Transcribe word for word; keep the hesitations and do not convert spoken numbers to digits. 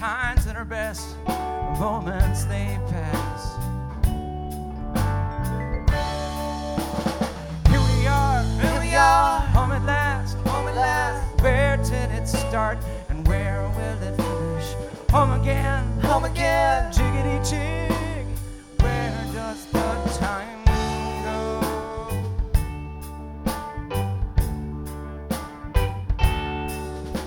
times at our best, the moments they pass. Here we are, Here we are, home at last, home at last. Where did it start and where will it finish? Home again, Home again. jiggity jig.